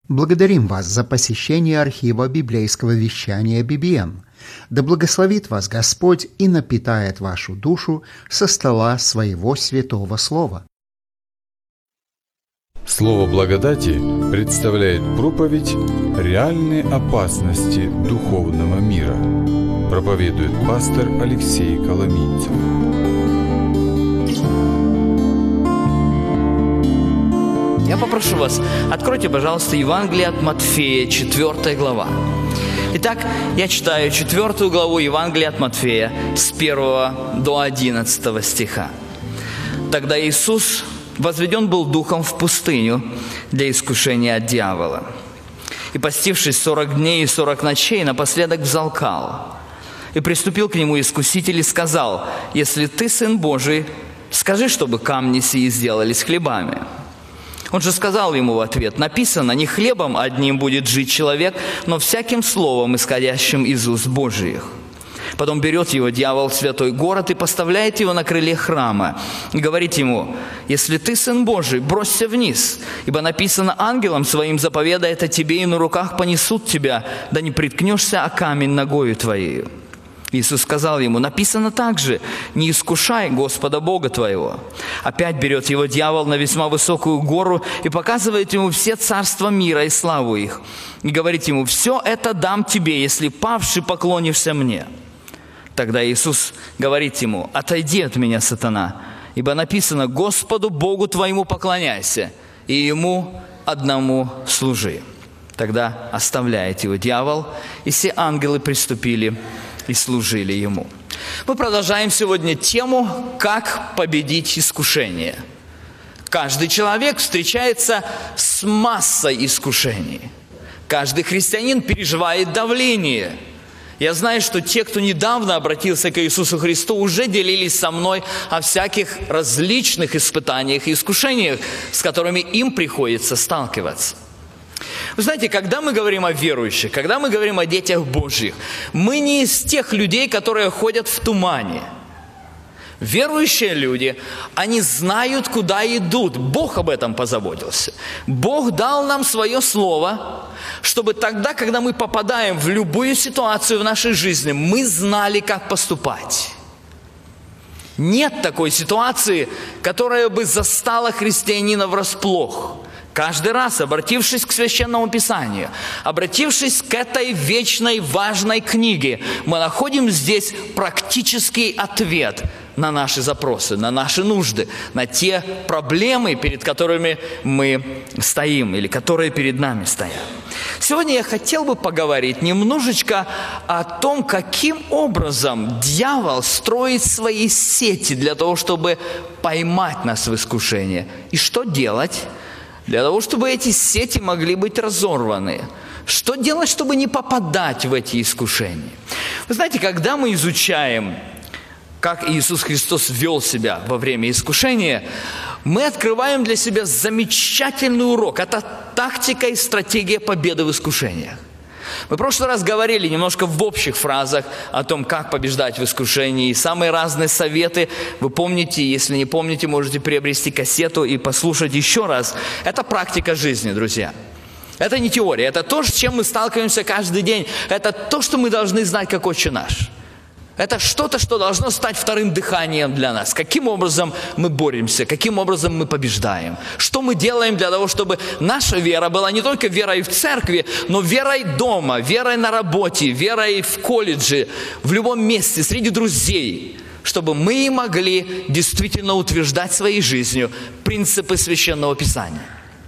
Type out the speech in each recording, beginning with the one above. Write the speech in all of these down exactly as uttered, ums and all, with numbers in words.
Благодарим вас за посещение архива библейского вещания би би эм. Да благословит вас Господь и напитает вашу душу со стола своего святого слова. Слово благодати представляет проповедь «Реальные опасности духовного мира». Проповедует пастор Алексей Коломийцев. Я попрошу вас, откройте, пожалуйста, Евангелие от Матфея, четвёртая глава. Итак, я читаю четвёртую главу Евангелия от Матфея с первого до одиннадцатого стиха. «Тогда Иисус возведен был духом в пустыню для искушения от дьявола. И, постившись сорок дней и сорок ночей, напоследок взалкал. И приступил к нему искуситель и сказал: „Если ты Сын Божий, скажи, чтобы камни сии сделались хлебами“. Он же сказал ему в ответ: „Написано, не хлебом одним будет жить человек, но всяким словом, исходящим из уст Божиих“. Потом берет его дьявол в святой город и поставляет его на крыле храма. И говорит ему: „Если ты Сын Божий, бросься вниз, ибо написано: ангелам своим заповедает о тебе, и на руках понесут тебя, да не приткнешься о камень ногою твоею“. Иисус сказал ему: „Написано также: не искушай Господа Бога твоего“. Опять берет его дьявол на весьма высокую гору и показывает ему все царства мира и славу их. И говорит ему: „Все это дам тебе, если павший поклонишься мне“. Тогда Иисус говорит ему: „Отойди от меня, сатана, ибо написано: Господу Богу твоему поклоняйся, и Ему одному служи“. Тогда оставляет его дьявол, и все ангелы приступили и служили ему». Мы продолжаем сегодня тему «Как победить искушение». Каждый человек встречается с массой искушений. Каждый христианин переживает давление. Я знаю, что те, кто недавно обратился к Иисусу Христу, уже делились со мной о всяких различных испытаниях и искушениях, с которыми им приходится сталкиваться. Вы знаете, когда мы говорим о верующих, когда мы говорим о детях Божьих, мы не из тех людей, которые ходят в тумане. Верующие люди, они знают, куда идут. Бог об этом позаботился. Бог дал нам свое слово, чтобы тогда, когда мы попадаем в любую ситуацию в нашей жизни, мы знали, как поступать. Нет такой ситуации, которая бы застала христианина врасплох. Каждый раз, обратившись к Священному Писанию, обратившись к этой вечной важной книге, мы находим здесь практический ответ на наши запросы, на наши нужды, на те проблемы, перед которыми мы стоим или которые перед нами стоят. Сегодня я хотел бы поговорить немножечко о том, каким образом дьявол строит свои сети для того, чтобы поймать нас в искушение. И что делать для того, чтобы эти сети могли быть разорваны? Что делать, чтобы не попадать в эти искушения? Вы знаете, когда мы изучаем, как Иисус Христос вел себя во время искушения, мы открываем для себя замечательный урок. Это тактика и стратегия победы в искушениях. Мы в прошлый раз говорили немножко в общих фразах о том, как побеждать в искушении. И самые разные советы, вы помните, если не помните, можете приобрести кассету и послушать еще раз. Это практика жизни, друзья. Это не теория, это то, с чем мы сталкиваемся каждый день. Это то, что мы должны знать, как Отче наш. Это что-то, что должно стать вторым дыханием для нас. Каким образом мы боремся, каким образом мы побеждаем. Что мы делаем для того, чтобы наша вера была не только верой в церкви, но верой дома, верой на работе, верой в колледже, в любом месте, среди друзей. Чтобы мы могли действительно утверждать своей жизнью принципы Священного Писания.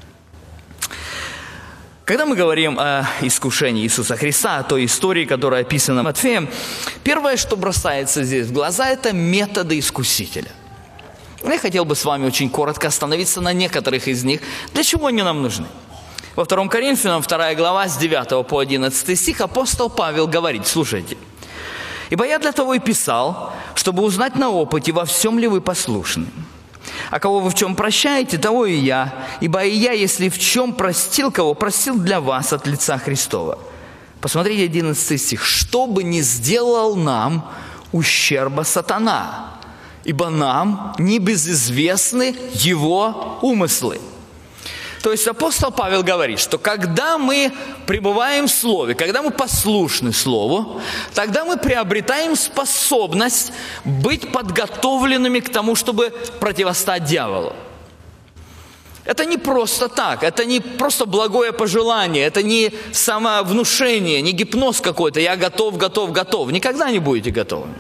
Когда мы говорим о искушении Иисуса Христа, о той истории, которая описана Матфеем, первое, что бросается здесь в глаза, это методы искусителя. Я хотел бы с вами очень коротко остановиться на некоторых из них. Для чего они нам нужны? Во втором Коринфянам, вторая глава, с девятого по одиннадцатый стих, апостол Павел говорит, слушайте. «Ибо я для того и писал, чтобы узнать на опыте, во всем ли вы послушны. А кого вы в чем прощаете, того и я. Ибо и я, если в чем простил кого, простил для вас от лица Христова». Посмотрите одиннадцатый стих. «Что бы ни сделал нам ущерба сатана, ибо нам не безызвестны его умыслы». То есть апостол Павел говорит, что когда мы пребываем в Слове, когда мы послушны Слову, тогда мы приобретаем способность быть подготовленными к тому, чтобы противостать дьяволу. Это не просто так, это не просто благое пожелание, это не самовнушение, не гипноз какой-то, я готов, готов, готов. Никогда не будете готовыми.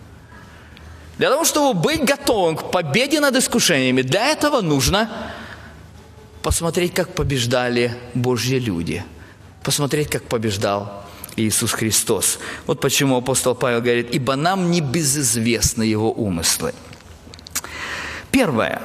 Для того, чтобы быть готовым к победе над искушениями, для этого нужно посмотреть, как побеждали Божьи люди, посмотреть, как побеждал Иисус Христос. Вот почему апостол Павел говорит, ибо нам не безызвестны Его умыслы. Первое.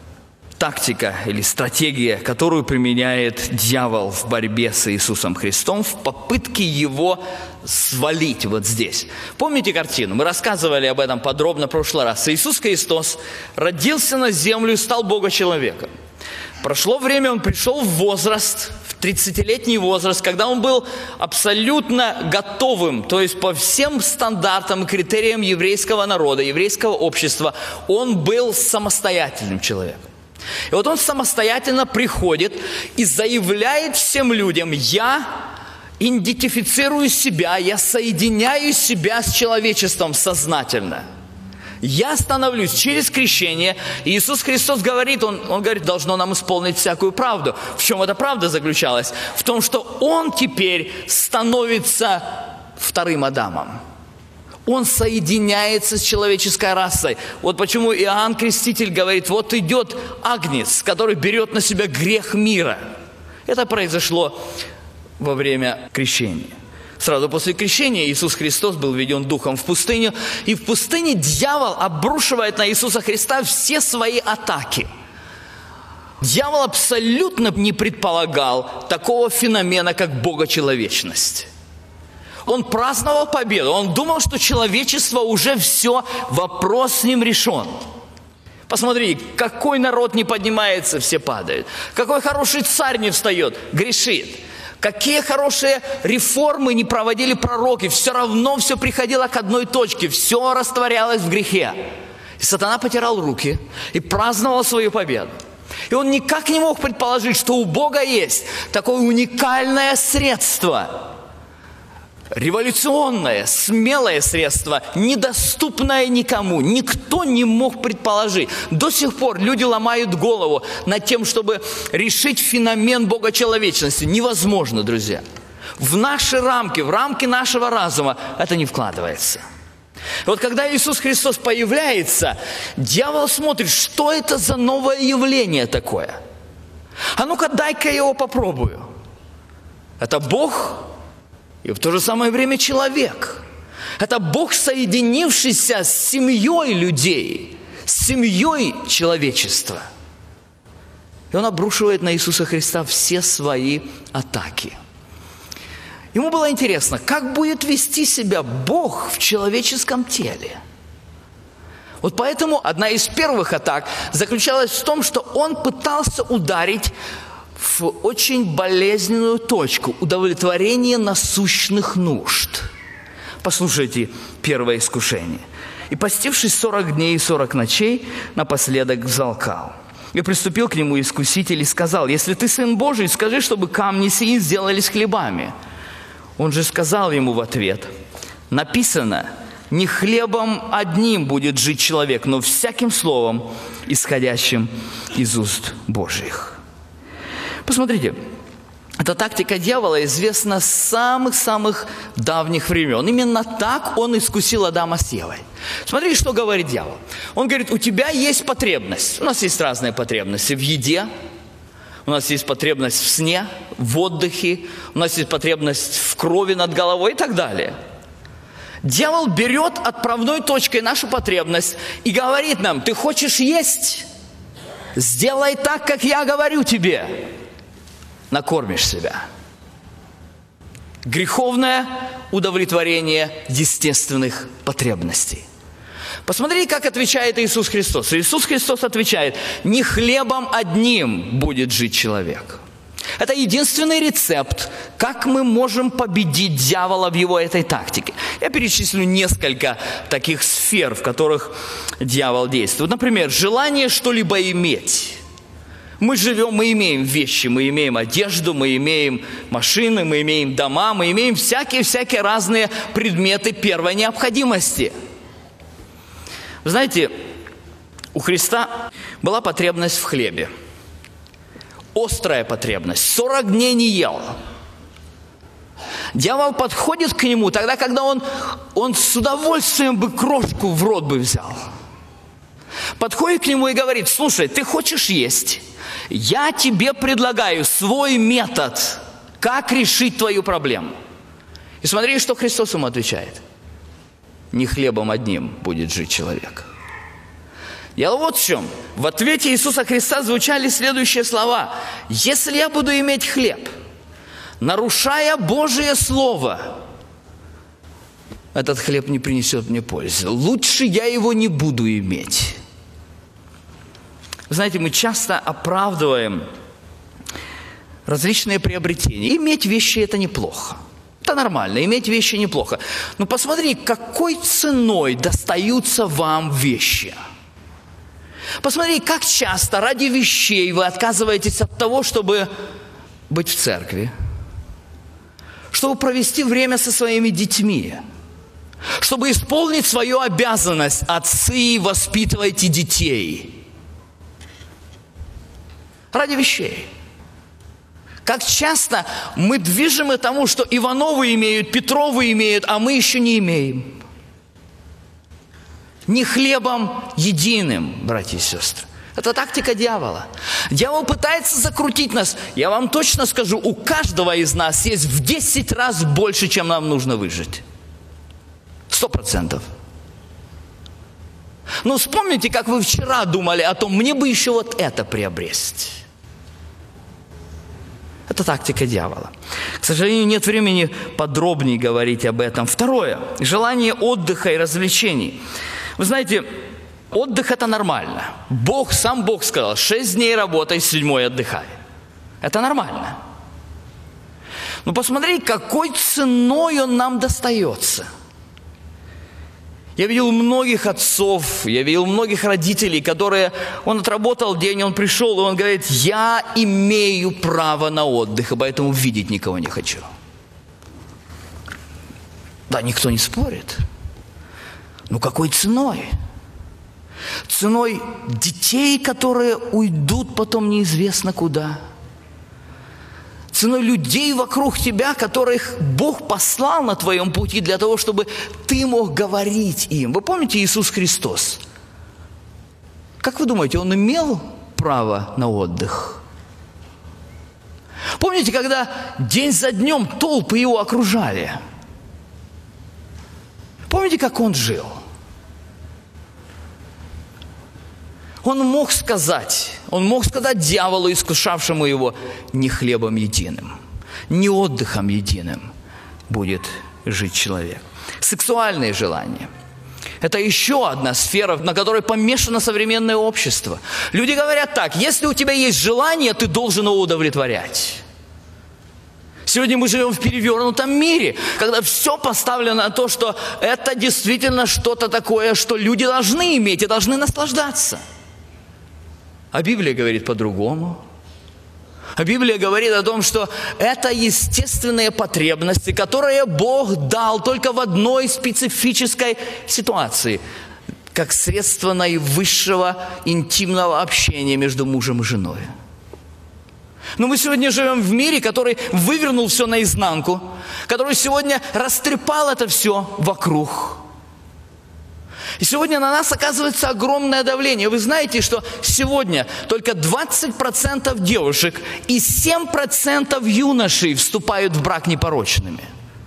Тактика или стратегия, которую применяет дьявол в борьбе с Иисусом Христом в попытке Его свалить вот здесь. Помните картину? Мы рассказывали об этом подробно в прошлый раз. Иисус Христос родился на землю и стал Бога-человеком. Прошло время, Он пришел в возраст, в тридцатилетний возраст, когда Он был абсолютно готовым, то есть по всем стандартам и критериям еврейского народа, еврейского общества, Он был самостоятельным человеком. И вот Он самостоятельно приходит и заявляет всем людям, я идентифицирую себя, я соединяю себя с человечеством сознательно. Я становлюсь через крещение. Иисус Христос говорит, он, он говорит, должно нам исполнить всякую правду. В чем эта правда заключалась? В том, что Он теперь становится вторым Адамом. Он соединяется с человеческой расой. Вот почему Иоанн Креститель говорит, вот идет агнец, который берет на себя грех мира. Это произошло во время крещения. Сразу после крещения Иисус Христос был введен Духом в пустыню. И в пустыне дьявол обрушивает на Иисуса Христа все свои атаки. Дьявол абсолютно не предполагал такого феномена, как богочеловечность. Он праздновал победу. Он думал, что человечество уже все, вопрос с ним решен. Посмотри, какой народ не поднимается, все падают. Какой хороший царь не встает, грешит. Какие хорошие реформы не проводили пророки, все равно все приходило к одной точке, все растворялось в грехе. И сатана потирал руки и праздновал свою победу. И он никак не мог предположить, что у Бога есть такое уникальное средство, революционное, смелое средство, недоступное никому. Никто не мог предположить. До сих пор люди ломают голову над тем, чтобы решить феномен богочеловечности. Невозможно, друзья. В наши рамки, в рамки нашего разума это не вкладывается. И вот когда Иисус Христос появляется, дьявол смотрит, что это за новое явление такое. А ну-ка, дай-ка я его попробую. Это Бог и в то же самое время человек. Это Бог, соединившийся с семьей людей, с семьей человечества. И Он обрушивает на Иисуса Христа все свои атаки. Ему было интересно, как будет вести себя Бог в человеческом теле. Вот поэтому одна из первых атак заключалась в том, что Он пытался ударить в очень болезненную точку – удовлетворение насущных нужд. Послушайте первое искушение. «И, постившись сорок дней и сорок ночей, напоследок взалкал. И приступил к нему искуситель и сказал, если ты Сын Божий, скажи, чтобы камни сии сделались хлебами. Он же сказал ему в ответ, написано, не хлебом одним будет жить человек, но всяким словом, исходящим из уст Божьих». Посмотрите, эта тактика дьявола известна с самых-самых давних времен. Именно так он искусил Адама с Евой. Смотрите, что говорит дьявол. Он говорит, у тебя есть потребность. У нас есть разные потребности в еде, у нас есть потребность в сне, в отдыхе, у нас есть потребность в крови над головой и так далее. Дьявол берет отправной точкой нашу потребность и говорит нам, ты хочешь есть? Сделай так, как я говорю тебе. Накормишь себя. Греховное удовлетворение естественных потребностей. Посмотрите, как отвечает Иисус Христос. Иисус Христос отвечает, не хлебом одним будет жить человек. Это единственный рецепт, как мы можем победить дьявола в его этой тактике. Я перечислю несколько таких сфер, в которых дьявол действует. Например, желание что-либо иметь. Мы живем, мы имеем вещи, мы имеем одежду, мы имеем машины, мы имеем дома, мы имеем всякие-всякие разные предметы первой необходимости. Вы знаете, у Христа была потребность в хлебе. Острая потребность. сорок дней не ел. Дьявол подходит к нему тогда, когда он, он с удовольствием бы крошку в рот бы взял. Подходит к нему и говорит: слушай, ты хочешь есть? Я тебе предлагаю свой метод, как решить твою проблему. И смотри, что Христос ему отвечает. Не хлебом одним будет жить человек. Дело вот в чем. В ответе Иисуса Христа звучали следующие слова. Если я буду иметь хлеб, нарушая Божие Слово, этот хлеб не принесет мне пользы. Лучше я его не буду иметь. Вы знаете, мы часто оправдываем различные приобретения. Иметь вещи – это неплохо. Это нормально, иметь вещи неплохо. Но посмотри, какой ценой достаются вам вещи. Посмотри, как часто ради вещей вы отказываетесь от того, чтобы быть в церкви, чтобы провести время со своими детьми, чтобы исполнить свою обязанность. Отцы, воспитывайте детей. Ради вещей. Как часто мы движимы тому, что Ивановы имеют, Петровы имеют, а мы еще не имеем. Не хлебом единым, братья и сестры. Это тактика дьявола. Дьявол пытается закрутить нас. Я вам точно скажу, у каждого из нас есть в десять раз больше, чем нам нужно выжить. Сто процентов. Но вспомните, как вы вчера думали о том, мне бы еще вот это приобрести. Это тактика дьявола. К сожалению, нет времени подробнее говорить об этом. Второе. Желание отдыха и развлечений. Вы знаете, отдых – это нормально. Бог, сам Бог сказал, шесть дней работай, седьмой отдыхай. Это нормально. Но посмотри, какой ценой он нам достается. Я видел многих отцов, я видел многих родителей, которые, он отработал день, он пришел, и он говорит: я имею право на отдых, и поэтому видеть никого не хочу. Да, никто не спорит. Но какой ценой? Ценой детей, которые уйдут потом неизвестно куда. Ценой людей вокруг тебя, которых Бог послал на твоем пути для того, чтобы ты мог говорить им. Вы помните Иисус Христос? Как вы думаете, Он имел право на отдых? Помните, когда день за днем толпы Его окружали? Помните, как Он жил? Он мог сказать, он мог сказать дьяволу, искушавшему его: не хлебом единым, не отдыхом единым будет жить человек. Сексуальные желания – это еще одна сфера, на которой помешано современное общество. Люди говорят так: если у тебя есть желание, ты должен его удовлетворять. Сегодня мы живем в перевернутом мире, когда все поставлено на то, что это действительно что-то такое, что люди должны иметь и должны наслаждаться. А Библия говорит по-другому. А Библия говорит о том, что это естественные потребности, которые Бог дал только в одной специфической ситуации, как средство наивысшего интимного общения между мужем и женой. Но мы сегодня живем в мире, который вывернул все наизнанку, который сегодня растрепал это все вокруг. И сегодня на нас оказывается огромное давление. Вы знаете, что сегодня только двадцать процентов девушек и семь процентов юношей вступают в брак непорочными.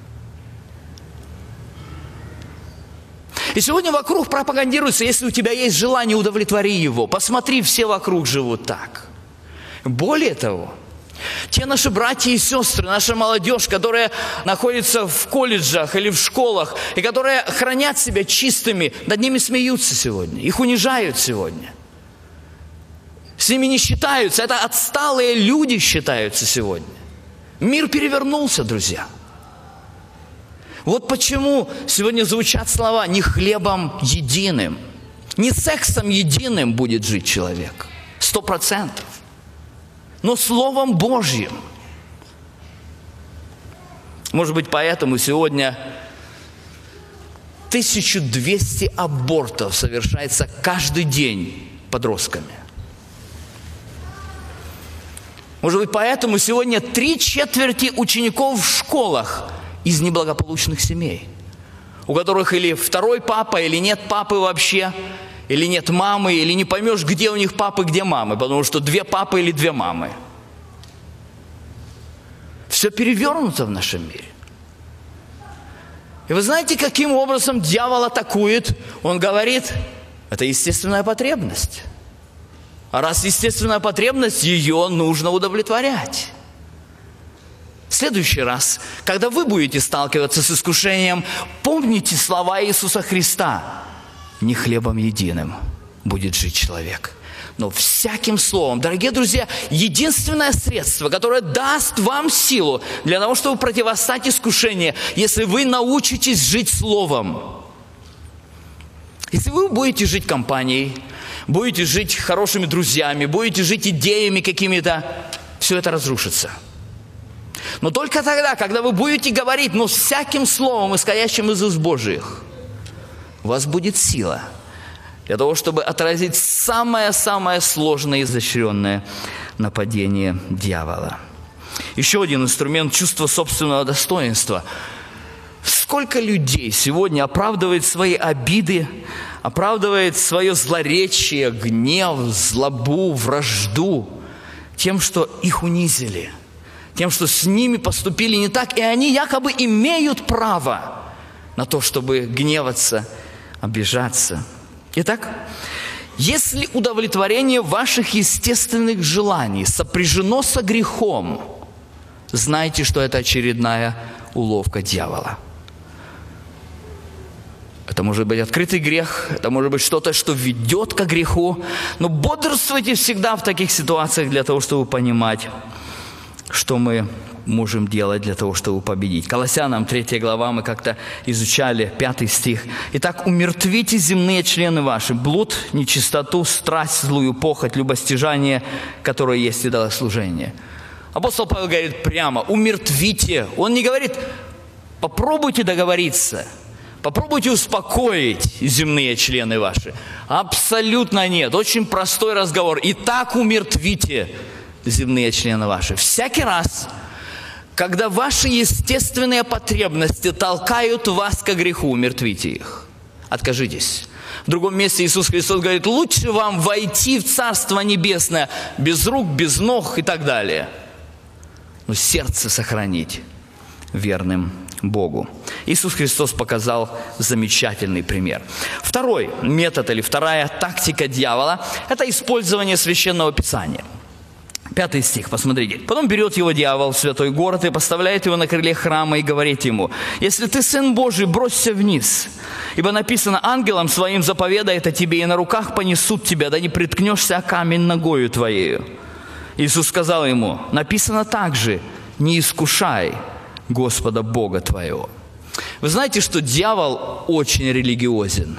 И сегодня вокруг пропагандируется: если у тебя есть желание, удовлетвори его. Посмотри, все вокруг живут так. Более того, те наши братья и сестры, наша молодежь, которая находится в колледжах или в школах, и которые хранят себя чистыми, над ними смеются сегодня, их унижают сегодня. С ними не считаются, это отсталые люди считаются сегодня. Мир перевернулся, друзья. Вот почему сегодня звучат слова: не хлебом единым, не сексом единым будет жить человек. Сто процентов. но Словом Божьим. Может быть, поэтому сегодня тысяча двести абортов совершается каждый день подростками. Может быть, поэтому сегодня три четверти учеников в школах из неблагополучных семей, у которых или второй папа, или нет папы вообще, или нет мамы, или не поймешь, где у них папы, где мамы, потому что две папы или две мамы. Все перевернуто в нашем мире. И вы знаете, каким образом дьявол атакует? Он говорит, это естественная потребность. А раз естественная потребность, ее нужно удовлетворять. В следующий раз, когда вы будете сталкиваться с искушением, помните слова Иисуса Христа. Не хлебом единым будет жить человек, но всяким словом. Дорогие друзья, единственное средство, которое даст вам силу для того, чтобы противостать искушению, если вы научитесь жить словом. Если вы будете жить компанией, будете жить хорошими друзьями, будете жить идеями какими-то, все это разрушится. Но только тогда, когда вы будете говорить, но всяким словом, исходящим из уст Божьих, у вас будет сила для того, чтобы отразить самое-самое сложное и изощренное нападение дьявола. Еще один инструмент – чувство собственного достоинства. Сколько людей сегодня оправдывает свои обиды, оправдывает свое злоречие, гнев, злобу, вражду тем, что их унизили, тем, что с ними поступили не так, и они якобы имеют право на то, чтобы гневаться, обижаться. Итак, если удовлетворение ваших естественных желаний сопряжено со грехом, знайте, что это очередная уловка дьявола. Это может быть открытый грех, это может быть что-то, что ведет к греху, но бодрствуйте всегда в таких ситуациях для того, чтобы понимать, что мы можем делать для того, чтобы победить. Колоссянам третья глава, мы как-то изучали, пятый стих. «Итак, умертвите земные члены ваши, блуд, нечистоту, страсть, злую похоть, любостяжание, которое есть идолослужение». Апостол Павел говорит прямо, умертвите. Он не говорит, попробуйте договориться, попробуйте успокоить земные члены ваши. Абсолютно нет. Очень простой разговор. «Итак, умертвите земные члены ваши». Всякий раз, когда ваши естественные потребности толкают вас к греху, умертвите их. Откажитесь. В другом месте Иисус Христос говорит, лучше вам войти в Царство Небесное без рук, без ног и так далее, но сердце сохранить верным Богу. Иисус Христос показал замечательный пример. Второй метод или вторая тактика дьявола – это использование Священного Писания. Пятый стих, посмотрите. «Потом берет его дьявол в святой город и поставляет его на крыле храма и говорит ему, если ты Сын Божий, бросься вниз, ибо написано, ангелам своим заповедает о тебе, и на руках понесут тебя, да не приткнешься о камень ногою твоею». Иисус сказал ему, написано также, не искушай Господа Бога твоего. Вы знаете, что дьявол очень религиозен.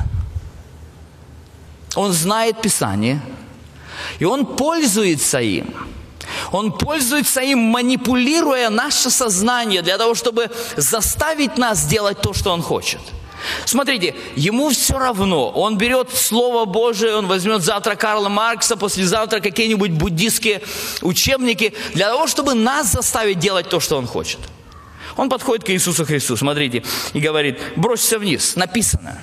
Он знает Писание, и он пользуется им. Он пользуется им, манипулируя наше сознание для того, чтобы заставить нас делать то, что он хочет. Смотрите, ему все равно. Он берет Слово Божие, он возьмет завтра Карла Маркса, послезавтра какие-нибудь буддистские учебники, для того, чтобы нас заставить делать то, что он хочет. Он подходит к Иисусу Христу, смотрите, и говорит, бросься вниз, написано.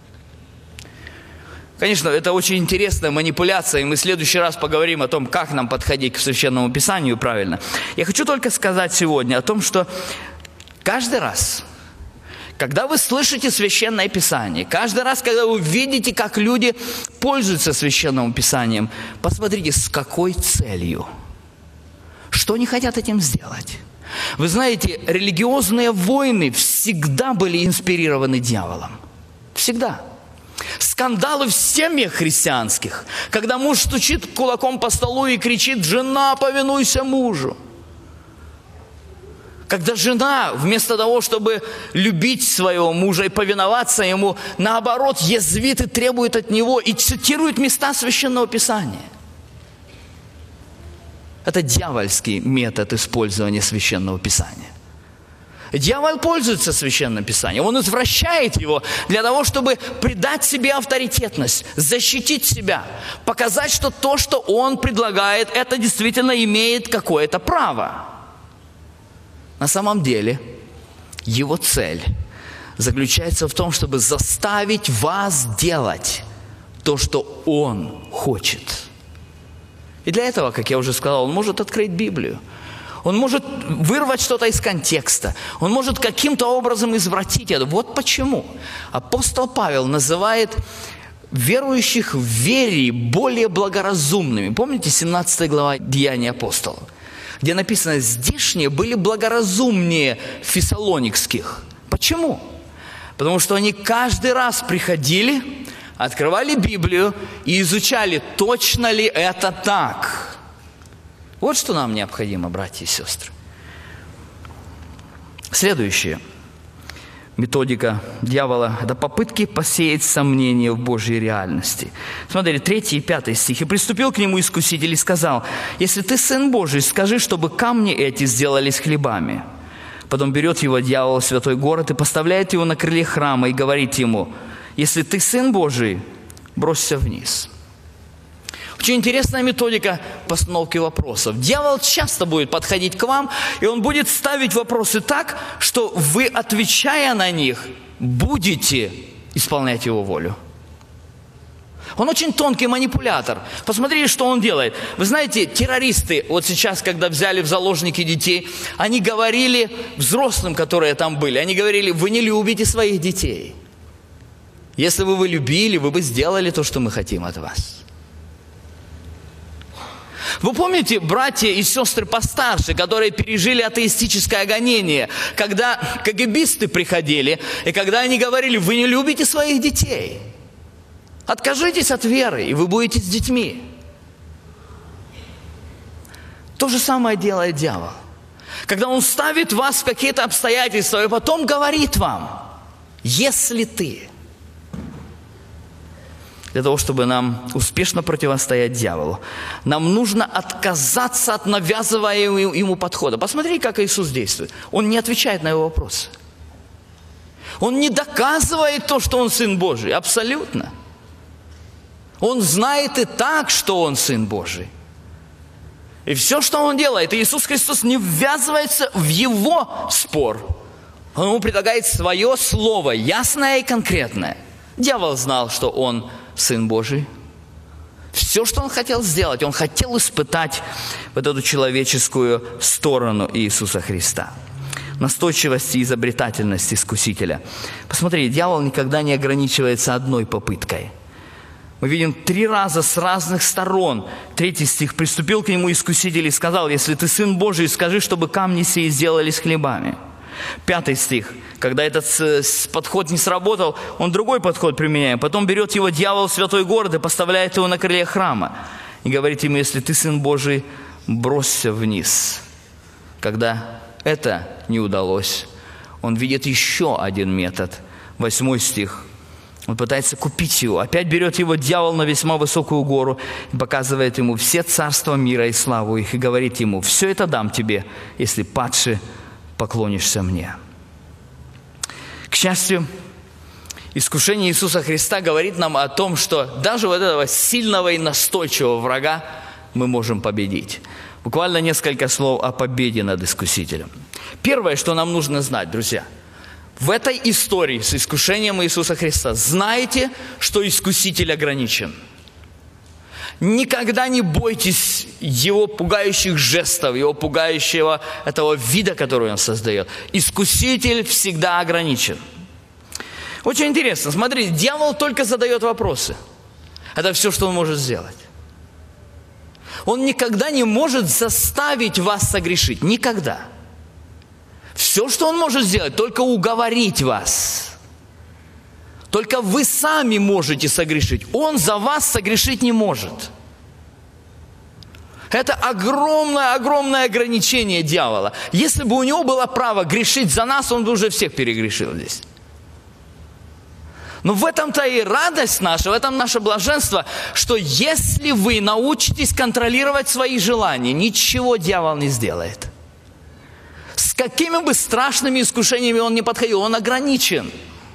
Конечно, это очень интересная манипуляция, и мы в следующий раз поговорим о том, как нам подходить к Священному Писанию правильно. Я хочу только сказать сегодня о том, что каждый раз, когда вы слышите Священное Писание, каждый раз, когда вы видите, как люди пользуются Священным Писанием, посмотрите, с какой целью, что они хотят этим сделать. Вы знаете, религиозные войны всегда были инспирированы дьяволом. Всегда. Скандалы в семьях христианских, когда муж стучит кулаком по столу и кричит, жена, повинуйся мужу. Когда жена, вместо того, чтобы любить своего мужа и повиноваться ему, наоборот, язвит и требует от него, и цитирует места Священного Писания. Это дьявольский метод использования Священного Писания. Дьявол пользуется Священным Писанием. Он извращает его для того, чтобы придать себе авторитетность, защитить себя, показать, что то, что он предлагает, это действительно имеет какое-то право. На самом деле, его цель заключается в том, чтобы заставить вас делать то, что он хочет. И для этого, как я уже сказал, он может открыть Библию. Он может вырвать что-то из контекста. Он может каким-то образом извратить это. Вот почему апостол Павел называет верующих в вере более благоразумными. Помните семнадцатая глава Деяний апостолов, где написано: здешние были благоразумнее фессалоникских. Почему? Потому что они каждый раз приходили, открывали Библию и изучали, точно ли это так. Вот что нам необходимо, братья и сестры. Следующая методика дьявола – это попытки посеять сомнения в Божьей реальности. Смотрите, третий и пятый стих. «И приступил к нему искуситель и сказал: если ты Сын Божий, скажи, чтобы камни эти сделались хлебами. Потом берет его дьявол в святой город и поставляет его на крыле храма и говорит ему: если ты Сын Божий, бросься вниз». Очень интересная методика постановки вопросов. Дьявол часто будет подходить к вам, и он будет ставить вопросы так, что вы, отвечая на них, будете исполнять его волю. Он очень тонкий манипулятор. Посмотрите, что он делает. Вы знаете, террористы, вот сейчас, когда взяли в заложники детей, они говорили взрослым, которые там были, они говорили: вы не любите своих детей. Если бы вы любили, вы бы сделали то, что мы хотим от вас. Вы помните, братья и сестры постарше, которые пережили атеистическое гонение, когда кагибисты приходили, и когда они говорили: вы не любите своих детей, откажитесь от веры, и вы будете с детьми. То же самое делает дьявол. Когда он ставит вас в какие-то обстоятельства, и потом говорит вам: если ты... Для того, чтобы нам успешно противостоять дьяволу, нам нужно отказаться от навязываемого ему подхода. Посмотри, как Иисус действует. Он не отвечает на его вопросы. Он не доказывает то, что он Сын Божий. Абсолютно. Он знает и так, что он Сын Божий. И все, что он делает, Иисус Христос не ввязывается в его спор. Он ему предлагает свое слово, ясное и конкретное. Дьявол знал, что он Сын Божий. Все, что он хотел сделать, он хотел испытать вот эту человеческую сторону Иисуса Христа. Настойчивость и изобретательность искусителя. Посмотрите, дьявол никогда не ограничивается одной попыткой. Мы видим три раза с разных сторон. Третий стих. «Приступил к нему искуситель и сказал: если ты Сын Божий, скажи, чтобы камни сии сделались хлебами». Пятый стих. Когда этот подход не сработал, он другой подход применяет. Потом берет его дьявол в святой город и поставляет его на крыле храма. И говорит ему: если ты Сын Божий, бросься вниз. Когда это не удалось, он видит еще один метод. Восьмой стих. Он пытается купить его. Опять берет его дьявол на весьма высокую гору и показывает ему все царства мира и славу их. И говорит ему: все это дам тебе, если падше поклонишься мне. К счастью, искушение Иисуса Христа говорит нам о том, что даже вот этого сильного и настойчивого врага мы можем победить. Буквально несколько слов о победе над искусителем. Первое, что нам нужно знать, друзья, в этой истории с искушением Иисуса Христа знайте, что искуситель ограничен. Никогда не бойтесь его пугающих жестов, его пугающего этого вида, который он создает. Искуситель всегда ограничен. Очень интересно. Смотрите, дьявол только задает вопросы. Это все, что он может сделать. Он никогда не может заставить вас согрешить. Никогда. Все, что он может сделать, только уговорить вас. Только вы сами можете согрешить. Он за вас согрешить не может. Это огромное-огромное ограничение дьявола. Если бы у него было право грешить за нас, он бы уже всех перегрешил здесь. Но в этом-то и радость наша, в этом наше блаженство, что если вы научитесь контролировать свои желания, ничего дьявол не сделает. С какими бы страшными искушениями он ни подходил, он ограничен.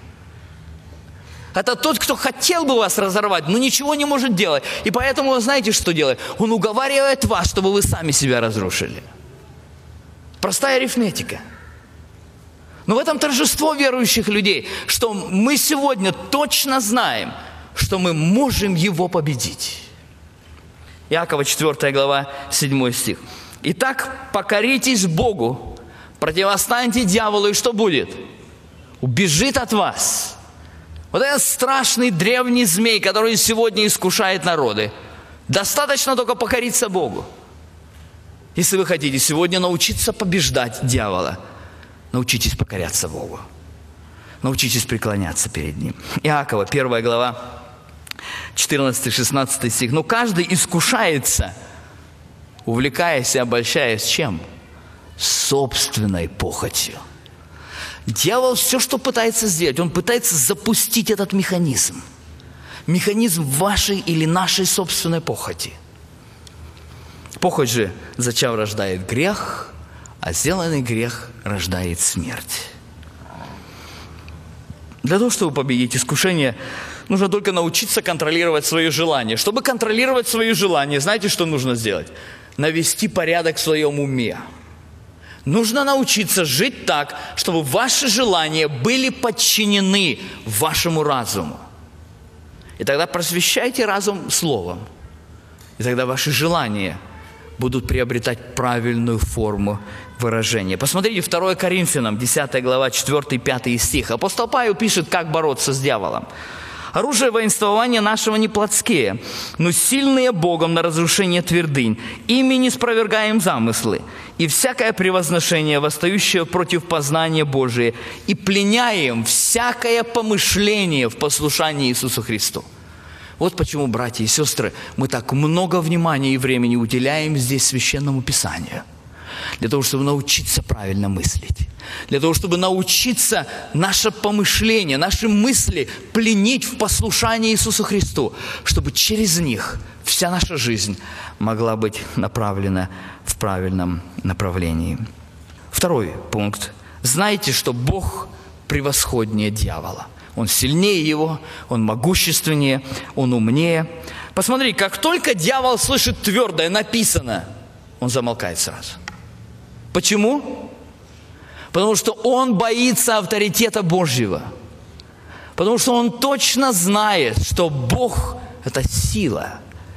Это тот, кто хотел бы вас разорвать, но ничего не может делать. И поэтому вы знаете, что делает? Он уговаривает вас, чтобы вы сами себя разрушили. Простая арифметика. Но в этом торжество верующих людей, что мы сегодня точно знаем, что мы можем его победить. Иакова четвёртая глава, седьмой стих. «Итак, покоритесь Богу, противостаньте дьяволу, и что будет? Убежит от вас». Вот этот страшный древний змей, который сегодня искушает народы. Достаточно только покориться Богу. Если вы хотите сегодня научиться побеждать дьявола, научитесь покоряться Богу. Научитесь преклоняться перед Ним. Иакова, первая глава, четырнадцатый-шестнадцатый стих. «Но каждый искушается, увлекаясь и обольщаясь чем? Собственной похотью». Дьявол все, что пытается сделать, он пытается запустить этот механизм. Механизм вашей или нашей собственной похоти. Похоть же, зачав, рождает грех, а сделанный грех рождает смерть. Для того, чтобы победить искушение, нужно только научиться контролировать свои желания. Чтобы контролировать свои желания, знаете, что нужно сделать? Навести порядок в своем уме. Нужно научиться жить так, чтобы ваши желания были подчинены вашему разуму. И тогда просвещайте разум словом. И тогда ваши желания будут приобретать правильную форму выражения. Посмотрите, второе Коринфянам, десятая глава, четвёртый-пятый стих. Апостол Павел пишет, как бороться с дьяволом. «Оружие воинствования нашего не плотские, но сильные Богом на разрушение твердынь. Ими не спровергаем замыслы, и всякое превозношение, восстающее против познания Божия, и пленяем всякое помышление в послушании Иисусу Христу». Вот почему, братья и сестры, мы так много внимания и времени уделяем здесь Священному Писанию. Для того, чтобы научиться правильно мыслить. Для того, чтобы научиться наше помышление, наши мысли пленить в послушании Иисусу Христу, чтобы через них вся наша жизнь могла быть направлена в правильном направлении. Второй пункт. Знайте, что Бог превосходнее дьявола. Он сильнее его, он могущественнее, он умнее. Посмотри, как только дьявол слышит твердое написано, он замолкает сразу. Почему? Потому что он боится авторитета Божьего. Потому что он точно знает, что Бог – это сила,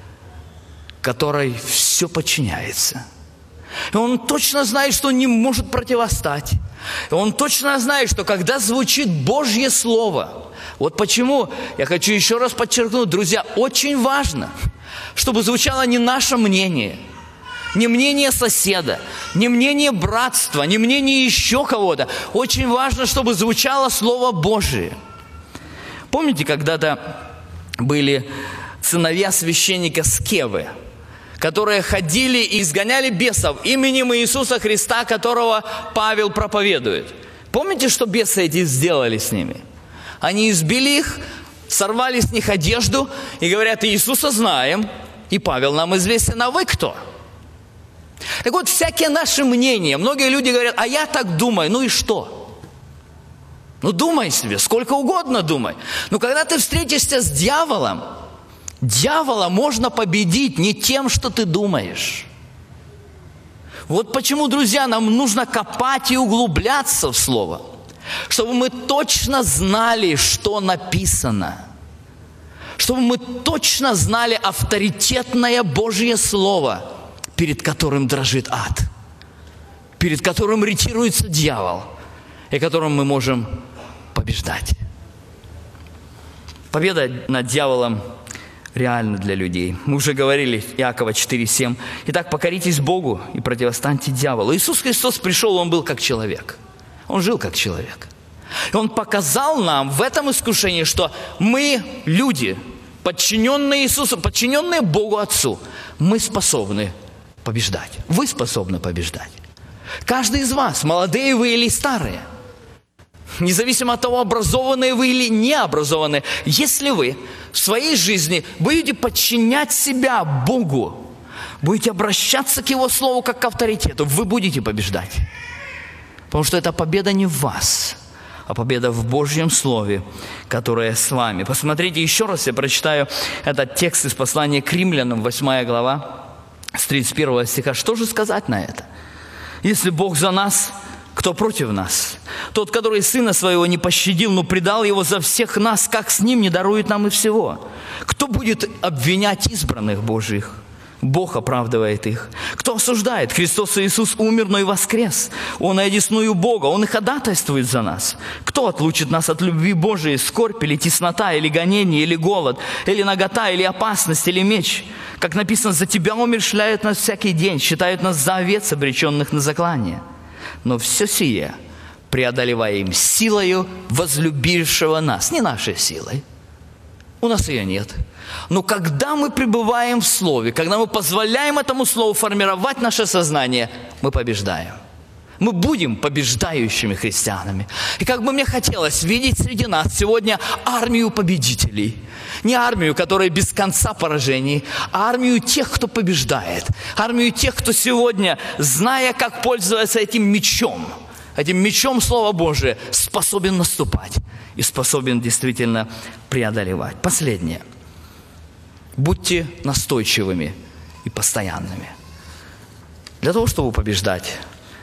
которой все подчиняется. И он точно знает, что он не может противостать. И он точно знает, что когда звучит Божье Слово, вот почему, я хочу еще раз подчеркнуть, друзья, очень важно, чтобы звучало не наше мнение, не мнение соседа, не мнение братства, не мнение еще кого-то. Очень важно, чтобы звучало Слово Божие. Помните, когда-то были сыновья священника Скевы, которые ходили и изгоняли бесов именем Иисуса Христа, которого Павел проповедует. Помните, что бесы эти сделали с ними? Они избили их, сорвали с них одежду и говорят: Иисуса знаем, и Павел нам известен, а вы кто? Так вот, всякие наши мнения, многие люди говорят: а я так думаю, ну и что? Ну думай себе, сколько угодно думай. Но когда ты встретишься с дьяволом, дьявола можно победить не тем, что ты думаешь. Вот почему, друзья, нам нужно копать и углубляться в Слово, чтобы мы точно знали, что написано, чтобы мы точно знали авторитетное Божье Слово, перед которым дрожит ад, перед которым ретируется дьявол, и которым мы можем побеждать. Победа над дьяволом реально для людей. Мы уже говорили, Иакова четыре семь. Итак, покоритесь Богу и противостаньте дьяволу. Иисус Христос пришел, Он был как человек. Он жил как человек. И Он показал нам в этом искушении, что мы, люди, подчиненные Иисусу, подчиненные Богу Отцу, мы способны побеждать. Вы способны побеждать. Каждый из вас, молодые вы или старые. независимо от того, образованные вы или необразованные, если вы в своей жизни будете подчинять себя Богу, будете обращаться к Его Слову как к авторитету, вы будете побеждать. Потому что эта победа не в вас, а победа в Божьем Слове, которое с вами. Посмотрите еще раз, я прочитаю этот текст из послания к Римлянам, восьмая глава, с тридцать первого стиха. Что же сказать на это? Если Бог за нас, кто против нас? Тот, который Сына Своего не пощадил, но предал Его за всех нас, как с Ним не дарует нам и всего? Кто будет обвинять избранных Божьих? Бог оправдывает их. Кто осуждает? Христос Иисус умер, но и воскрес. Он одесную Бога, Он и ходатайствует за нас. Кто отлучит нас от любви Божией? Скорбь или теснота, или гонение, или голод, или нагота, или опасность, или меч? Как написано, за Тебя умерщвляют нас всякий день, считают нас за овец, обреченных на заклание. Но все сие преодолеваем силою возлюбившего нас, не нашей силой. У нас ее нет. Но когда мы пребываем в Слове, когда мы позволяем этому Слову формировать наше сознание, мы побеждаем. Мы будем побеждающими христианами. И как бы мне хотелось видеть среди нас сегодня армию победителей. Не армию, которая без конца поражений, а армию тех, кто побеждает. Армию тех, кто сегодня, зная, как пользоваться этим мечом, этим мечом Слова Божия, способен наступать и способен действительно преодолевать. Последнее. Будьте настойчивыми и постоянными. Для того, чтобы побеждать,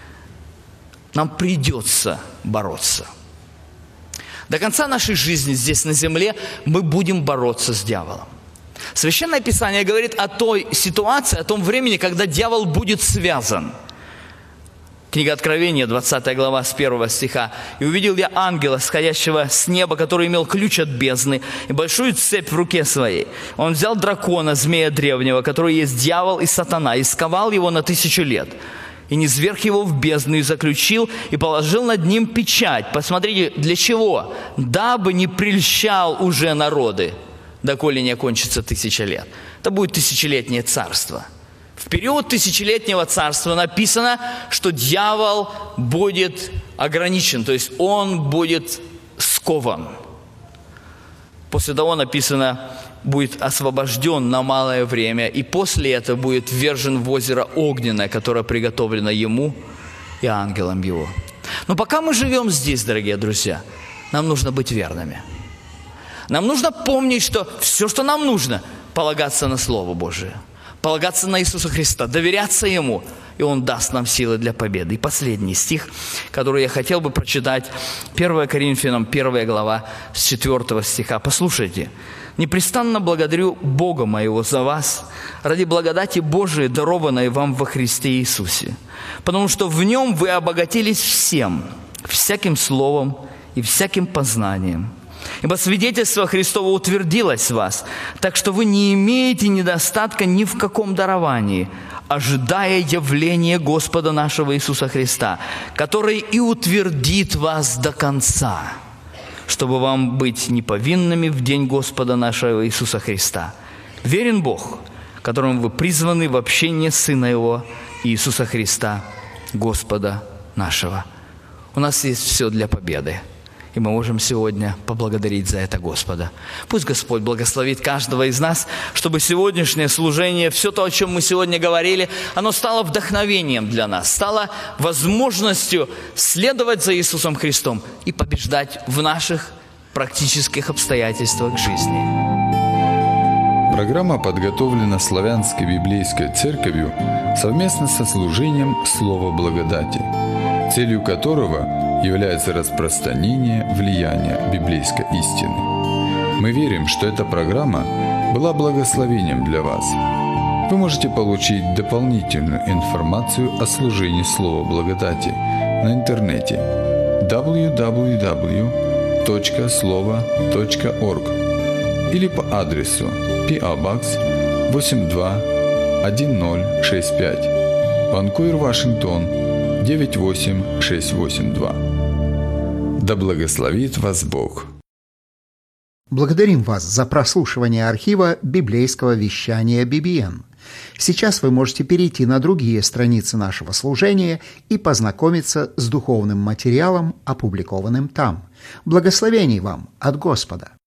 нам придется бороться. До конца нашей жизни здесь на земле мы будем бороться с дьяволом. Священное Писание говорит о той ситуации, о том времени, когда дьявол будет связан. Книга Откровения, двадцатая глава, с первого стиха. «И увидел я ангела, сходящего с неба, который имел ключ от бездны и большую цепь в руке своей. Он взял дракона, змея древнего, который есть дьявол и сатана, и сковал его на тысячу лет. И низвергг его в бездну, и заключил, и положил над ним печать». Посмотрите, для чего? «Дабы не прельщал уже народы, доколе не окончится тысяча лет». Это будет тысячелетнее царство. В период тысячелетнего царства написано, что дьявол будет ограничен, то есть он будет скован. После того написано, будет освобожден на малое время, и после этого будет ввержен в озеро огненное, которое приготовлено ему и ангелам его. Но пока мы живем здесь, дорогие друзья, нам нужно быть верными. Нам нужно помнить, что все, что нам нужно, полагаться на Слово Божие. Полагаться на Иисуса Христа, доверяться Ему, и Он даст нам силы для победы. И последний стих, который я хотел бы прочитать, первое Коринфянам, первая глава, с четвёртого стиха. Послушайте. «Непрестанно благодарю Бога моего за вас, ради благодати Божией, дарованной вам во Христе Иисусе, потому что в Нем вы обогатились всем, всяким словом и всяким познанием. Ибо свидетельство Христово утвердилось в вас, так что вы не имеете недостатка ни в каком даровании, ожидая явления Господа нашего Иисуса Христа, который и утвердит вас до конца, чтобы вам быть неповинными в день Господа нашего Иисуса Христа. Верен Бог, которым вы призваны в общение Сына Его, Иисуса Христа, Господа нашего». У нас есть все для победы. И мы можем сегодня поблагодарить за это Господа. Пусть Господь благословит каждого из нас, чтобы сегодняшнее служение, все то, о чем мы сегодня говорили, оно стало вдохновением для нас, стало возможностью следовать за Иисусом Христом и побеждать в наших практических обстоятельствах жизни. Программа подготовлена Славянской библейской церковью совместно со служением «Слово благодати», целью которого является распространение влияния библейской истины. Мы верим, что эта программа была благословением для вас. Вы можете получить дополнительную информацию о служении Слова благодати на интернете дабл ю дабл ю дабл ю точка слова точка орг или по адресу пи о Box восемь два один ноль шесть пять, Ванкувер, Вашингтон девять восемь шесть восемь два. Да благословит вас Бог. Благодарим вас за прослушивание архива библейского вещания би би эн. Сейчас вы можете перейти на другие страницы нашего служения и познакомиться с духовным материалом, опубликованным там. Благословений вам от Господа!